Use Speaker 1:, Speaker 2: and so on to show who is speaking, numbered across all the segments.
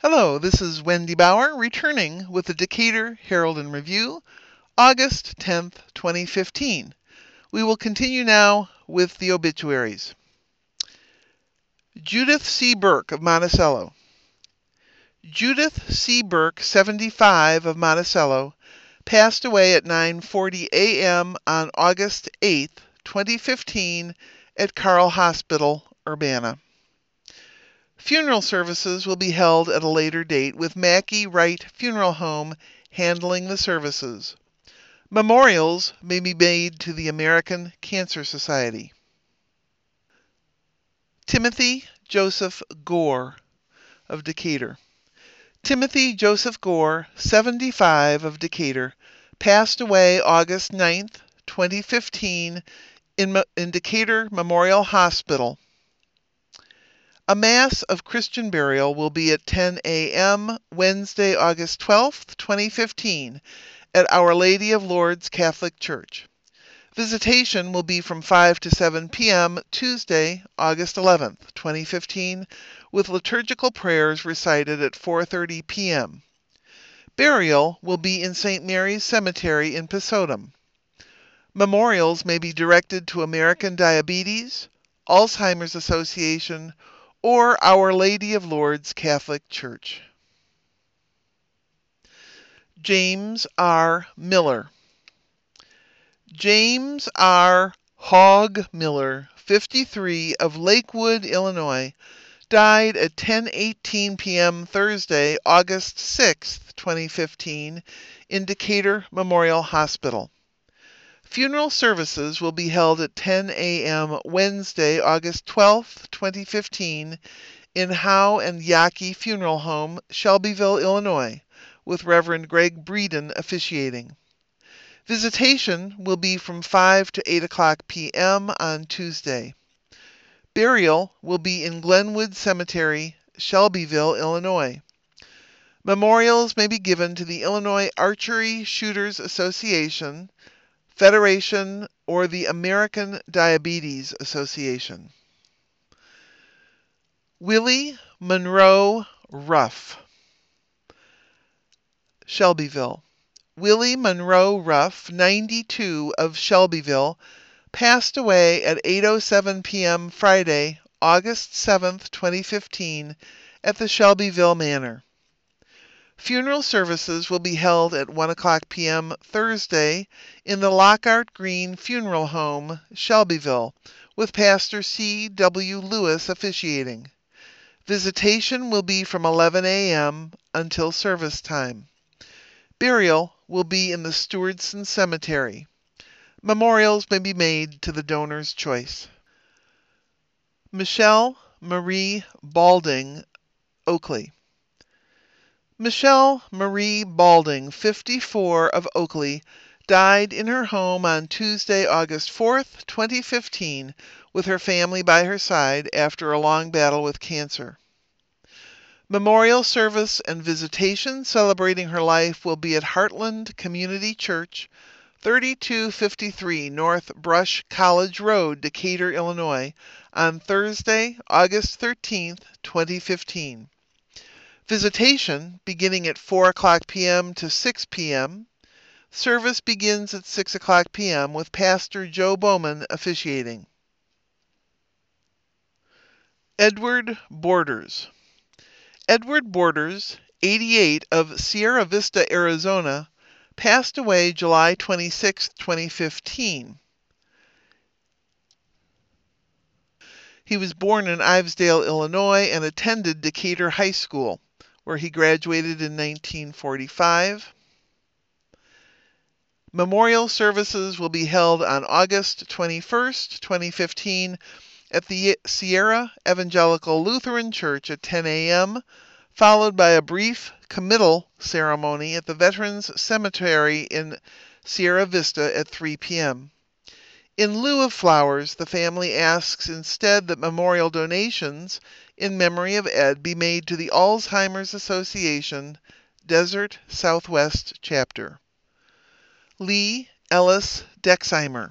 Speaker 1: Hello, this is Wendy Bauer returning with the Decatur Herald and Review, August 10th, 2015. We will continue now with the obituaries. Judith C. Burke of Monticello. Judith C. Burke, 75, of Monticello, passed away at 9:40 a.m. on August 8th, 2015 at Carle Hospital, Urbana. Funeral services will be held at a later date with Mackey Wright Funeral Home handling the services. Memorials may be made to the American Cancer Society. Timothy Joseph Gore of Decatur. Timothy Joseph Gore, 75, of Decatur, passed away August 9th, 2015 in Decatur Memorial Hospital. A Mass of Christian burial will be at 10 a.m. Wednesday, August 12th, 2015, at Our Lady of Lourdes Catholic Church. Visitation will be from 5 to 7 p.m. Tuesday, August 11th, 2015, with liturgical prayers recited at 4:30 p.m. Burial will be in St. Mary's Cemetery in Pesotum. Memorials may be directed to American Diabetes, Alzheimer's Association, or Our Lady of Lourdes Catholic Church. James R. Miller. James R. Hogg Miller, 53, of Lakewood, Illinois, died at 10:18 p.m. Thursday, August 6, 2015, in Decatur Memorial Hospital. Funeral services will be held at 10 a.m. Wednesday, August 12, 2015, in Howe and Yaki Funeral Home, Shelbyville, Illinois, with Reverend Greg Breeden officiating. Visitation will be from 5 to 8 o'clock p.m. on Tuesday. Burial will be in Glenwood Cemetery, Shelbyville, Illinois. Memorials may be given to the Illinois Archery Shooters Association, Federation, or the American Diabetes Association. Willie Monroe Ruff, Shelbyville. Willie Monroe Ruff, 92, of Shelbyville, passed away at 8:07 p.m. Friday, August 7th, 2015, at the Shelbyville Manor. Funeral services will be held at 1 o'clock p.m. Thursday in the Lockhart Green Funeral Home, Shelbyville, with Pastor C. W. Lewis officiating. Visitation will be from 11 a.m. until service time. Burial will be in the Stewardson Cemetery. Memorials may be made to the donor's choice. Michelle Marie Balding, Oakley. Michelle Marie Balding, 54, of Oakley, died in her home on Tuesday, August 4th, 2015, with her family by her side after a long battle with cancer. Memorial service and visitation celebrating her life will be at Heartland Community Church, 3253 North Brush College Road, Decatur, Illinois, on Thursday, August 13th, 2015. Visitation beginning at 4 o'clock p.m. to 6 p.m. Service begins at 6 o'clock p.m. with Pastor Joe Bowman officiating. Edward Borders. Edward Borders, 88, of Sierra Vista, Arizona, passed away July 26, 2015. He was born in Ivesdale, Illinois, and attended Decatur High School, where he graduated in 1945. Memorial services will be held on August 21st, 2015, at the Sierra Evangelical Lutheran Church at 10 a.m., followed by a brief committal ceremony at the Veterans Cemetery in Sierra Vista at 3 p.m. In lieu of flowers, the family asks instead that memorial donations in memory of Ed be made to the Alzheimer's Association, Desert Southwest Chapter. Lee Ellis Dexheimer.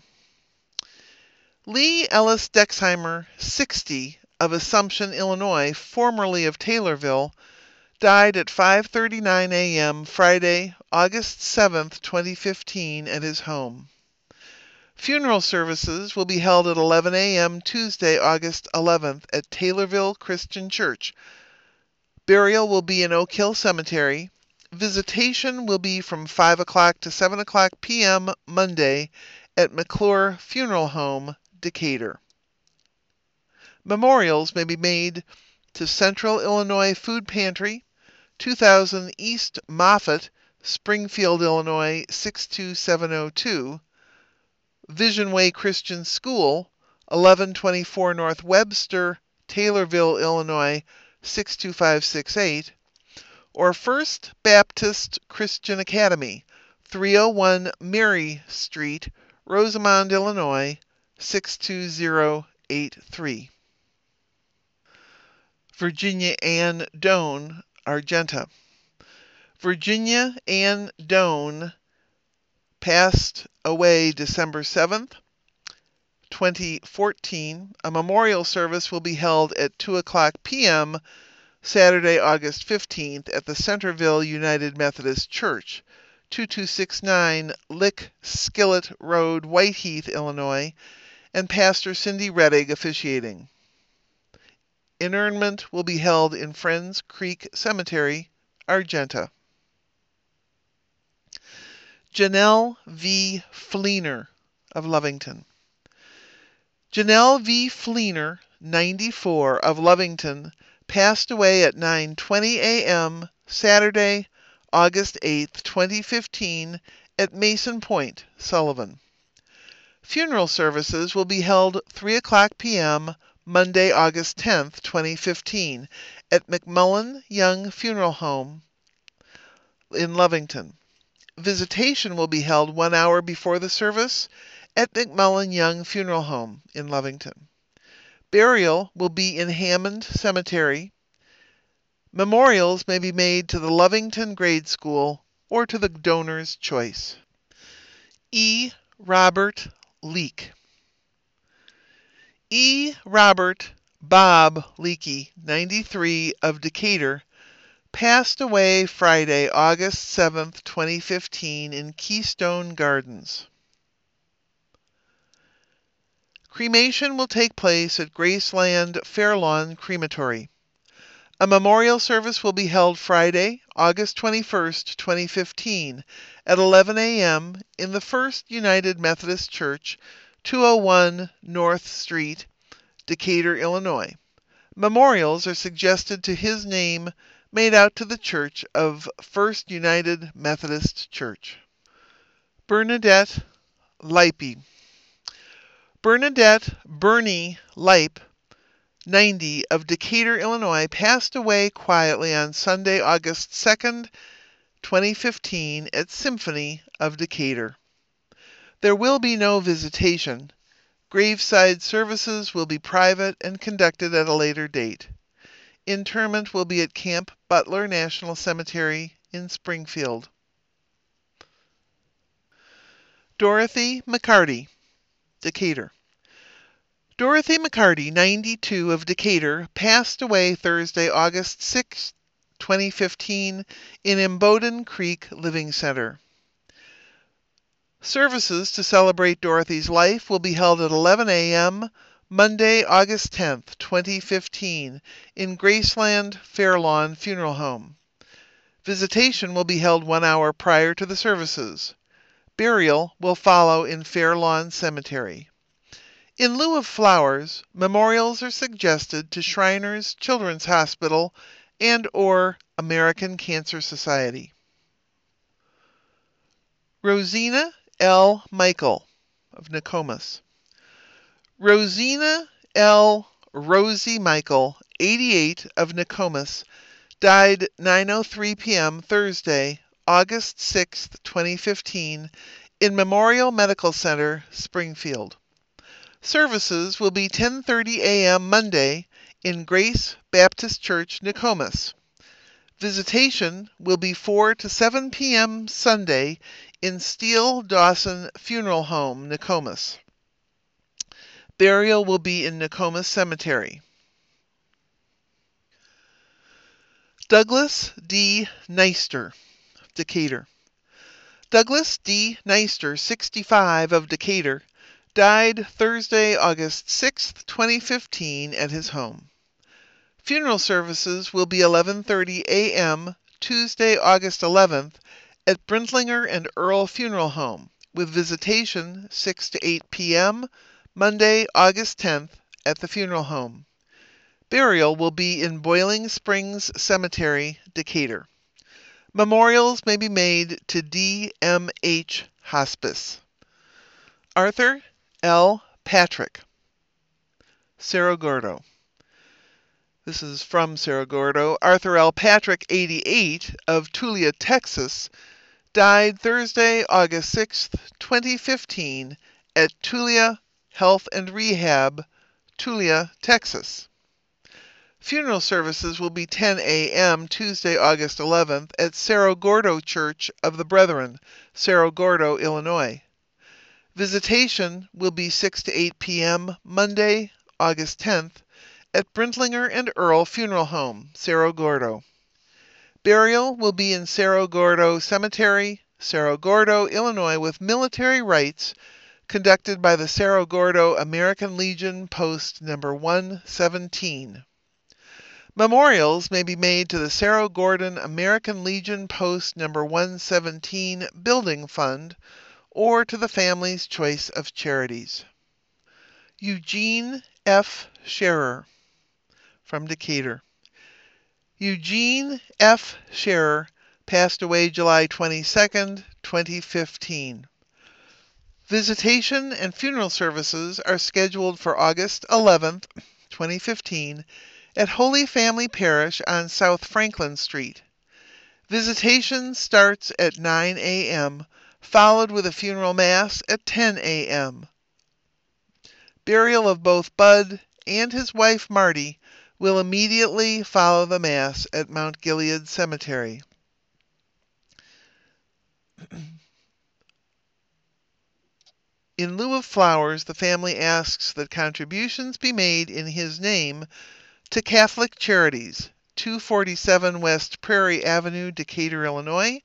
Speaker 1: Lee Ellis Dexheimer, 60, of Assumption, Illinois, formerly of Taylorville, died at 5:39 a.m. Friday, August 7th, 2015, at his home. Funeral services will be held at 11 a.m. Tuesday, August 11th at Taylorville Christian Church. Burial will be in Oak Hill Cemetery. Visitation will be from 5 o'clock to 7 o'clock p.m. Monday at McClure Funeral Home, Decatur. Memorials may be made to Central Illinois Food Pantry, 2000 East Moffett, Springfield, Illinois 62702, Vision Way Christian School, 1124 North Webster, Taylorville, Illinois 62568, or First Baptist Christian Academy, 301 Mary Street, Rosamond, Illinois 62083. Virginia Ann Doan, Argenta. Virginia Ann Doan passed away December 7th, 2014. A memorial service will be held at 2 o'clock p.m. Saturday, August 15th at the Centerville United Methodist Church, 2269 Lick Skillet Road, Whiteheath, Illinois, and Pastor Cindy Rettig officiating. Interment will be held in Friends Creek Cemetery, Argenta. Janelle V. Fleener of Lovington. Janelle V. Fleener, 94, of Lovington, passed away at 9:20 a.m. Saturday, August 8, 2015, at Mason Point, Sullivan. Funeral services will be held 3 o'clock p.m. Monday, August 10, 2015, at McMullen Young Funeral Home in Lovington. Visitation will be held 1 hour before the service at McMullen Young Funeral Home in Lovington. Burial will be in Hammond Cemetery. Memorials may be made to the Lovington Grade School or to the donor's choice. E. Robert Leake. E. Robert Bob Leakey, 93, of Decatur, passed away Friday, August 7th, 2015, in Keystone Gardens. Cremation will take place at Graceland Fairlawn Crematory. A memorial service will be held Friday, August 21st, 2015, at 11 a.m. in the First United Methodist Church, 201 North Street, Decatur, Illinois. Memorials are suggested to his name made out to the Church of First United Methodist Church. Bernadette Leipe. Bernadette Bernie Leipe, 90, of Decatur, Illinois, passed away quietly on Sunday, August 2nd, 2015, at Symphony of Decatur. There will be no visitation. Graveside services will be private and conducted at a later date. Interment will be at Camp Butler National Cemetery in Springfield. Dorothy McCarty, Decatur. Dorothy McCarty, 92, of Decatur, passed away Thursday, August 6, 2015, in Imboden Creek Living Center. Services to celebrate Dorothy's life will be held at 11 a.m. Monday, August 10th, 2015, in Graceland Fairlawn Funeral Home. Visitation will be held 1 hour prior to the services. Burial will follow in Fairlawn Cemetery. In lieu of flowers, memorials are suggested to Shriners Children's Hospital and or American Cancer Society. Rosina L. Michael of Nokomis. Rosina L. Rosie Michael, 88, of Nokomis, died 9:03 p.m. Thursday, August 6, 2015, in Memorial Medical Center, Springfield. Services will be 10:30 a.m. Monday in Grace Baptist Church, Nokomis. Visitation will be 4 to 7 p.m. Sunday in Steele Dawson Funeral Home, Nokomis. Burial will be in Nokomis Cemetery. Douglas D. Neister, Decatur. Douglas D. Neister, 65, of Decatur, died Thursday, August 6, 2015, at his home. Funeral services will be 11:30 a.m. Tuesday, August 11th, at Brintlinger and Earl Funeral Home, with visitation 6 to 8 p.m. Monday, August 10th, at the funeral home. Burial will be in Boiling Springs Cemetery, Decatur. Memorials may be made to D.M.H. Hospice. Arthur L. Patrick, Cerro Gordo. This is from Cerro Gordo. Arthur L. Patrick, 88, of Tulia, Texas, died Thursday, August 6, 2015, at Tulia Health and Rehab, Tulia, Texas. Funeral services will be 10 a.m. Tuesday, August 11th, at Cerro Gordo Church of the Brethren, Cerro Gordo, Illinois. Visitation will be 6 to 8 p.m. Monday, August 10th, at Brintlinger and Earl Funeral Home, Cerro Gordo. Burial will be in Cerro Gordo Cemetery, Cerro Gordo, Illinois, with military rites conducted by the Cerro Gordo American Legion Post No. 117. Memorials may be made to the Cerro Gordo American Legion Post No. 117 Building Fund or to the family's choice of charities. Eugene F. Scherer, from Decatur. Eugene F. Scherer passed away July 22, 2015. Visitation and funeral services are scheduled for August 11, 2015, at Holy Family Parish on South Franklin Street. Visitation starts at 9 a.m., followed with a funeral mass at 10 a.m. Burial of both Bud and his wife Marty will immediately follow the mass at Mount Gilead Cemetery. In lieu of flowers, the family asks that contributions be made in his name to Catholic Charities, 247 West Prairie Avenue, Decatur, Illinois,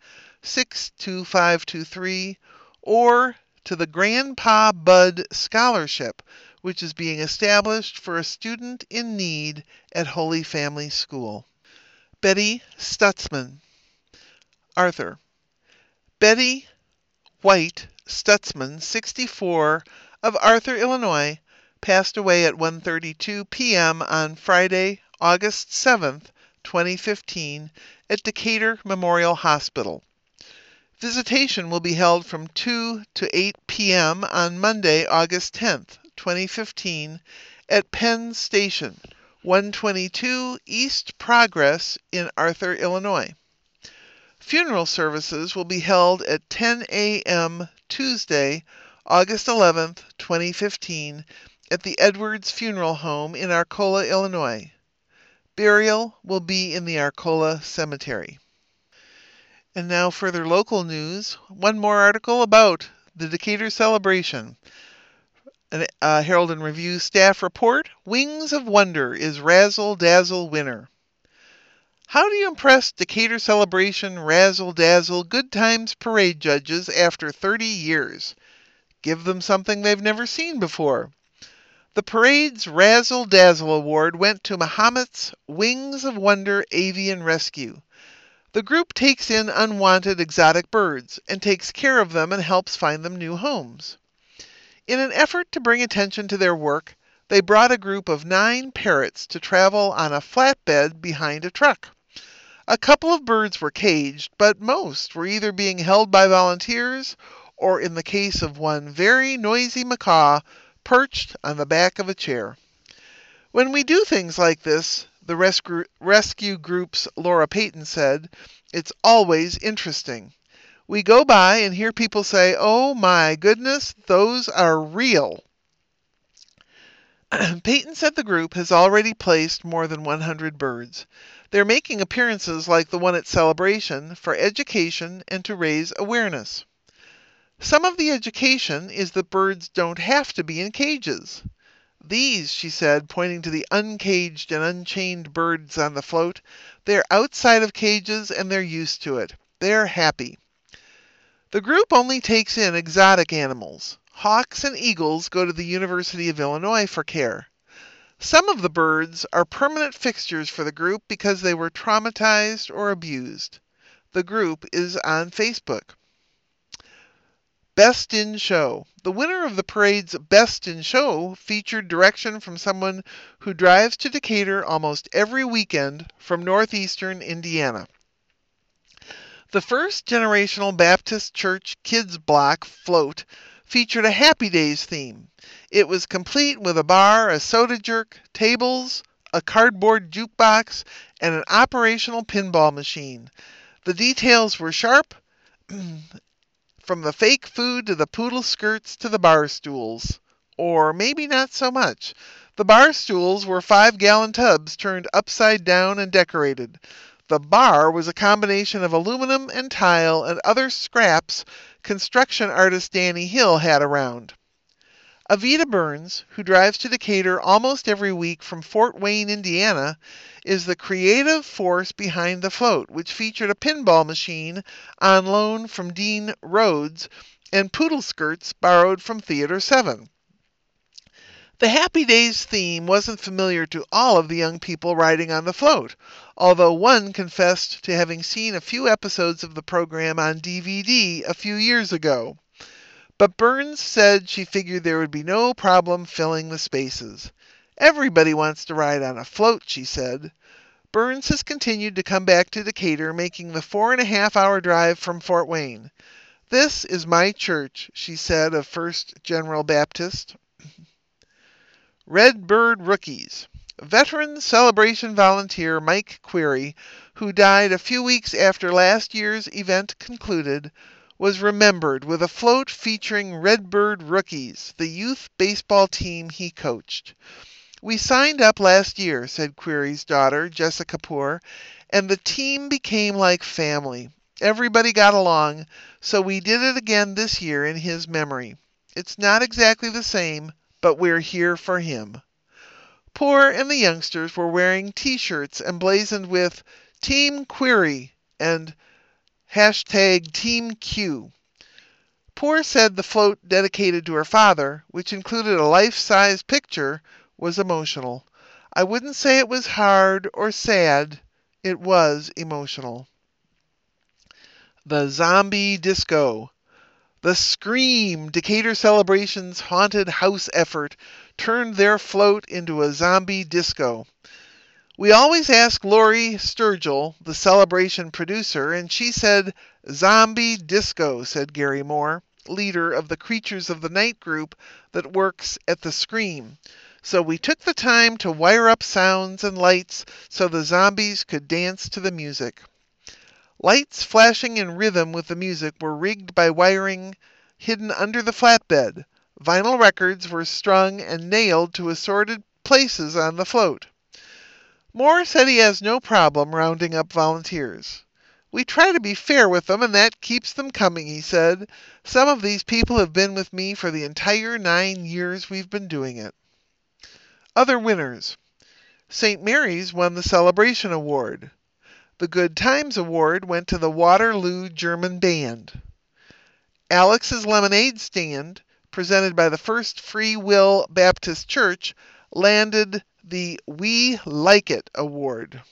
Speaker 1: 62523, or to the Grandpa Bud Scholarship, which is being established for a student in need at Holy Family School. Betty Stutzman, Arthur. Betty White Stutzman, 64, of Arthur, Illinois, passed away at 1:32 p.m. on Friday, August 7, 2015, at Decatur Memorial Hospital. Visitation will be held from 2 to 8 p.m. on Monday, August 10, 2015, at Penn Station, 122 East Progress in Arthur, Illinois. Funeral services will be held at 10 a.m. Tuesday, August 11, 2015, at the Edwards Funeral Home in Arcola, Illinois. Burial will be in the Arcola Cemetery. And now further local news. One more article about the Decatur celebration. A Herald and Review staff report, Wings of Wonder is Razzle Dazzle winner. How do you impress Decatur Celebration Razzle Dazzle Good Times Parade judges after 30 years? Give them something they've never seen before. The parade's Razzle Dazzle Award went to Mahomet's Wings of Wonder Avian Rescue. The group takes in unwanted exotic birds and takes care of them and helps find them new homes. In an effort to bring attention to their work, they brought a group of 9 parrots to travel on a flatbed behind a truck. A couple of birds were caged, but most were either being held by volunteers or, in the case of one very noisy macaw, perched on the back of a chair. When we do things like this, the rescue group's Laura Payton said, it's always interesting. We go by and hear people say, "Oh my goodness, those are real." Payton said the group has already placed more than 100 birds. They're making appearances like the one at Celebration for education and to raise awareness. Some of the education is that birds don't have to be in cages. These, she said, pointing to the uncaged and unchained birds on the float, they're outside of cages and they're used to it. They're happy. The group only takes in exotic animals. Hawks and eagles go to the University of Illinois for care. Some of the birds are permanent fixtures for the group because they were traumatized or abused. The group is on Facebook. Best in Show. The winner of the parade's Best in Show featured direction from someone who drives to Decatur almost every weekend from northeastern Indiana. The first generational Baptist Church Kids Block float featured a Happy Days theme. It was complete with a bar, a soda jerk, tables, a cardboard jukebox, and an operational pinball machine. The details were sharp, from the fake food to the poodle skirts to the bar stools. Or maybe not so much. The bar stools were 5-gallon tubs turned upside down and decorated. The bar was a combination of aluminum and tile and other scraps construction artist Danny Hill had around. Avita Burns, who drives to Decatur almost every week from Fort Wayne, Indiana, is the creative force behind the float, which featured a pinball machine on loan from Dean Rhodes and poodle skirts borrowed from Theater 7. The Happy Days theme wasn't familiar to all of the young people riding on the float, although one confessed to having seen a few episodes of the program on DVD a few years ago. But Burns said she figured there would be no problem filling the spaces. Everybody wants to ride on a float, she said. Burns has continued to come back to Decatur, making the 4.5-hour drive from Fort Wayne. This is my church, she said of First General Baptist. Redbird Rookies. Veteran Celebration volunteer Mike Query, who died a few weeks after last year's event concluded, was remembered with a float featuring Redbird Rookies, the youth baseball team he coached. We signed up last year, said Query's daughter, Jessica Poor, and the team became like family. Everybody got along, so we did it again this year in his memory. It's not exactly the same, but we're here for him. Poor and the youngsters were wearing T-shirts emblazoned with Team Query and #Team Q. Poor said the float dedicated to her father, which included a life-size picture, was emotional. I wouldn't say it was hard or sad. It was emotional. The Zombie Disco. The Scream, Decatur Celebration's haunted house effort, turned their float into a zombie disco. We always ask Lori Sturgill, the Celebration producer, and she said, "Zombie disco," said Gary Moore, leader of the Creatures of the Night group that works at the Scream. So we took the time to wire up sounds and lights so the zombies could dance to the music. Lights flashing in rhythm with the music were rigged by wiring hidden under the flatbed. Vinyl records were strung and nailed to assorted places on the float. Moore said he has no problem rounding up volunteers. We try to be fair with them, and that keeps them coming, he said. Some of these people have been with me for the entire 9 years we've been doing it. Other winners. St. Mary's won the Celebration Award. The Good Times Award went to the Waterloo German Band. Alex's Lemonade Stand, presented by the First Free Will Baptist Church, landed the We Like It Award.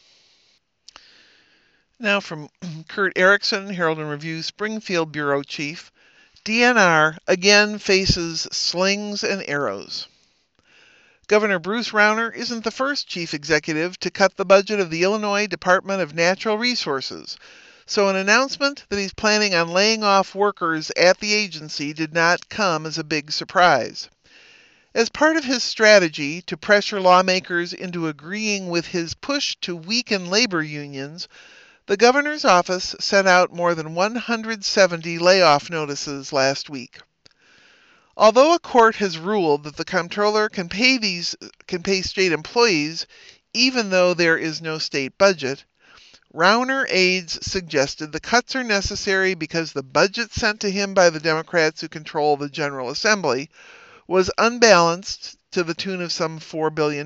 Speaker 1: Now from Kurt Erickson, Herald and Review, Springfield Bureau Chief. DNR again faces slings and arrows. Governor Bruce Rauner isn't the first chief executive to cut the budget of the Illinois Department of Natural Resources, so an announcement that he's planning on laying off workers at the agency did not come as a big surprise. As part of his strategy to pressure lawmakers into agreeing with his push to weaken labor unions, the governor's office sent out more than 170 layoff notices last week. Although a court has ruled that the comptroller can pay state employees even though there is no state budget, Rauner aides suggested the cuts are necessary because the budget sent to him by the Democrats who control the General Assembly was unbalanced to the tune of some $4 billion.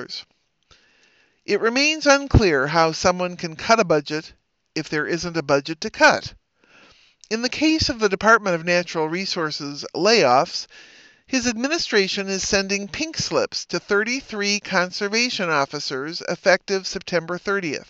Speaker 1: It remains unclear how someone can cut a budget if there isn't a budget to cut. In the case of the Department of Natural Resources layoffs, his administration is sending pink slips to 33 conservation officers effective September 30th.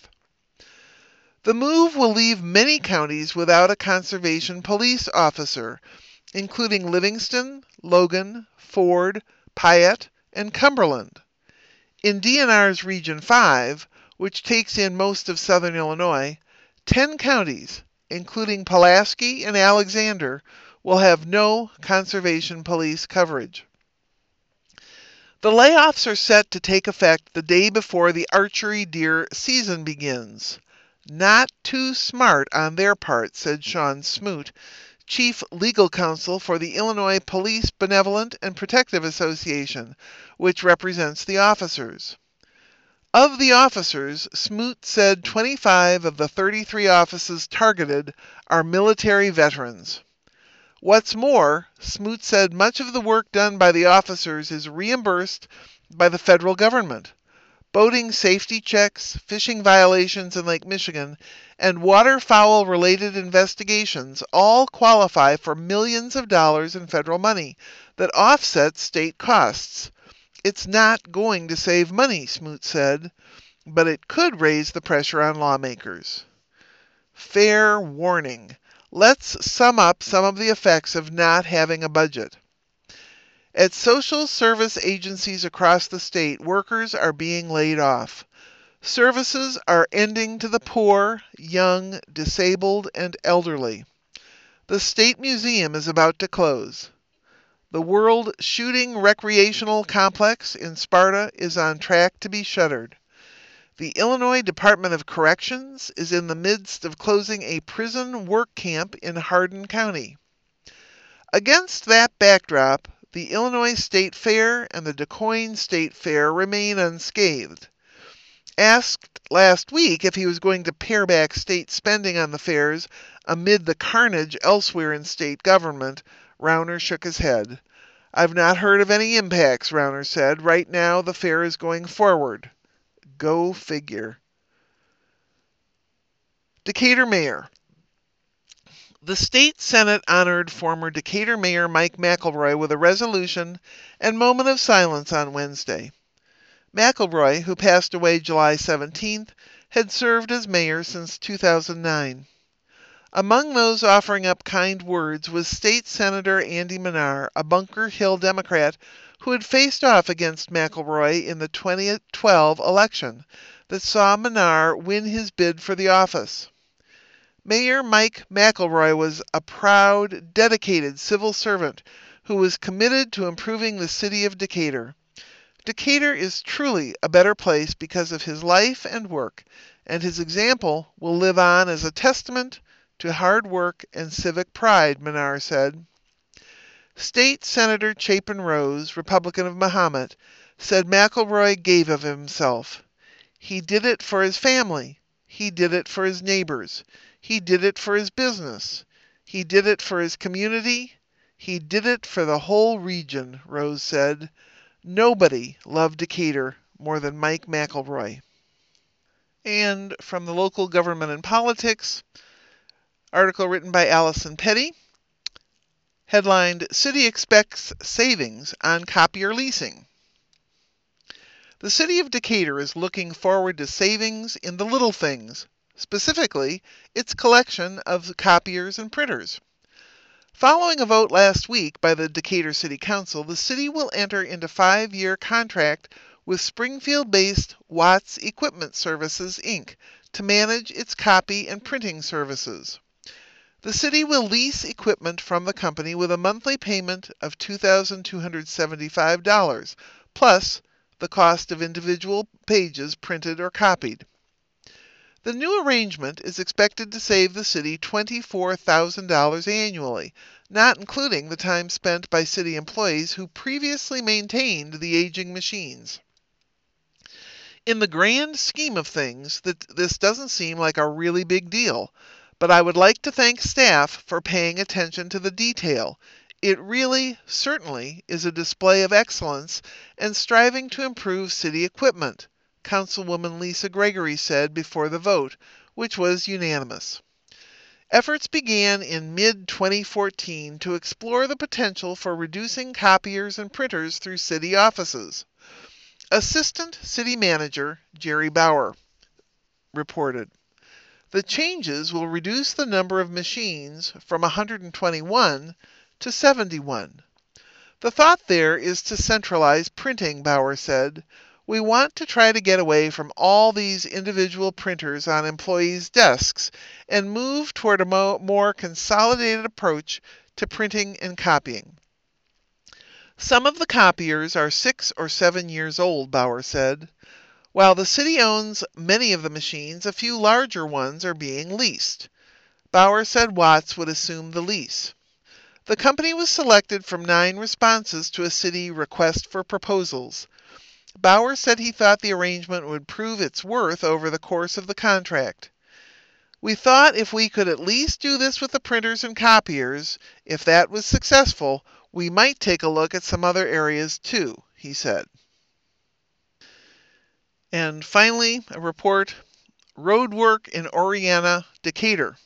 Speaker 1: The move will leave many counties without a conservation police officer, including Livingston, Logan, Ford, Piatt, and Cumberland. In DNR's Region 5, which takes in most of southern Illinois, 10 counties, including Pulaski and Alexander, will have no conservation police coverage. The layoffs are set to take effect the day before the archery deer season begins. Not too smart on their part, said Sean Smoot, Chief Legal Counsel for the Illinois Police Benevolent and Protective Association, which represents the officers. Of the officers, Smoot said 25 of the 33 offices targeted are military veterans. What's more, Smoot said much of the work done by the officers is reimbursed by the federal government. Boating safety checks, fishing violations in Lake Michigan, and waterfowl-related investigations all qualify for millions of dollars in federal money that offset state costs. It's not going to save money, Smoot said, but it could raise the pressure on lawmakers. Fair warning. Let's sum up some of the effects of not having a budget. At social service agencies across the state, workers are being laid off. Services are ending to the poor, young, disabled, and elderly. The State Museum is about to close. The World Shooting Recreational Complex in Sparta is on track to be shuttered. The Illinois Department of Corrections is in the midst of closing a prison work camp in Hardin County. Against that backdrop, the Illinois State Fair and the Des Moines State Fair remain unscathed. Asked last week if he was going to pare back state spending on the fairs amid the carnage elsewhere in state government, Rauner shook his head. I've not heard of any impacts, Rauner said. Right now, the fair is going forward. Go figure. Decatur Mayor. The state Senate honored former Decatur Mayor Mike McElroy with a resolution and moment of silence on Wednesday. McElroy, who passed away July 17th, had served as mayor since 2009. Among those offering up kind words was State Senator Andy Manar, a Bunker Hill Democrat who had faced off against McElroy in the 2012 election that saw Manar win his bid for the office. Mayor Mike McElroy was a proud, dedicated civil servant who was committed to improving the city of Decatur. Decatur is truly a better place because of his life and work, and his example will live on as a testament to hard work and civic pride, Manar said. State Senator Chapin Rose, Republican of Mahomet, said McElroy gave of himself. He did it for his family. He did it for his neighbors. He did it for his business. He did it for his community. He did it for the whole region, Rose said. Nobody loved Decatur more than Mike McElroy. And from the local government and politics, article written by Allison Petty, headlined, City Expects Savings on Copier Leasing. The city of Decatur is looking forward to savings in the little things, specifically its collection of copiers and printers. Following a vote last week by the Decatur City Council, the city will enter into a 5-year contract with Springfield-based Watts Equipment Services, Inc. to manage its copy and printing services. The city will lease equipment from the company with a monthly payment of $2,275, plus the cost of individual pages printed or copied. The new arrangement is expected to save the city $24,000 annually, not including the time spent by city employees who previously maintained the aging machines. In the grand scheme of things, this doesn't seem like a really big deal, but I would like to thank staff for paying attention to the detail. It really, certainly, is a display of excellence and striving to improve city equipment, Councilwoman Lisa Gregory said before the vote, which was unanimous. Efforts began in mid-2014 to explore the potential for reducing copiers and printers through city offices. Assistant City Manager Jerry Bauer reported, "The changes will reduce the number of machines from 121 to 71. The thought there is to centralize printing," Bauer said. "We want to try to get away from all these individual printers on employees' desks and move toward a more consolidated approach to printing and copying." Some of the copiers are 6 or 7 years old, Bauer said. While the city owns many of the machines, a few larger ones are being leased. Bauer said Watts would assume the lease. The company was selected from 9 responses to a city request for proposals. Bauer said he thought the arrangement would prove its worth over the course of the contract. "We thought if we could at least do this with the printers and copiers, if that was successful, we might take a look at some other areas too," he said. And finally, a report, road work in Oriana, Decatur.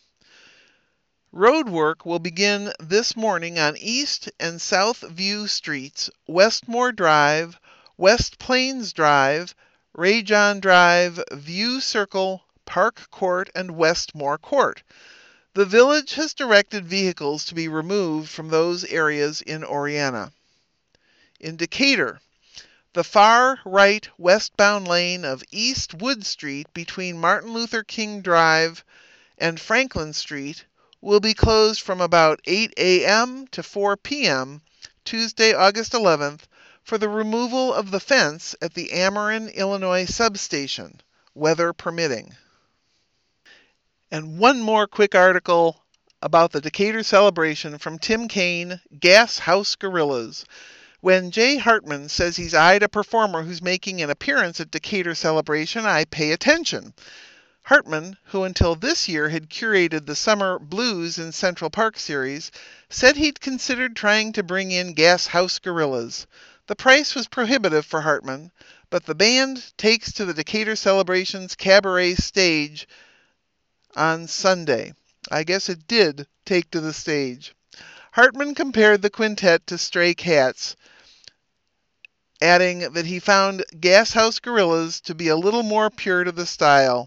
Speaker 1: Road work will begin this morning on East and South View Streets, Westmore Drive, West Plains Drive, Ray John Drive, View Circle, Park Court, and Westmore Court. The village has directed vehicles to be removed from those areas in Oriana. In Decatur, the far right westbound lane of East Wood Street between Martin Luther King Drive and Franklin Street will be closed from about 8 a.m. to 4 p.m. Tuesday, August 11th, for the removal of the fence at the Ameren, Illinois substation, weather permitting. And one more quick article about the Decatur celebration from Tim Kaine, Gas House Gorillas. When Jay Hartman says he's eyed a performer who's making an appearance at Decatur celebration, I pay attention. Hartman, who until this year had curated the Summer Blues in Central Park series, said he'd considered trying to bring in Gas House Gorillas. The price was prohibitive for Hartman, but the band takes to the Decatur Celebration's cabaret stage on Sunday. I guess it did take to the stage. Hartman compared the quintet to Stray Cats, adding that he found Gas House Gorillas to be a little more pure to the style.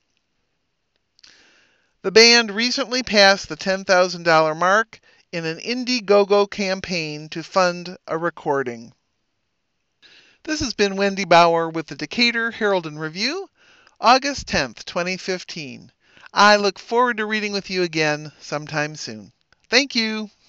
Speaker 1: The band recently passed the $10,000 mark in an Indiegogo campaign to fund a recording. This has been Wendy Bauer with the Decatur Herald and Review, August 10th, 2015. I look forward to reading with you again sometime soon. Thank you.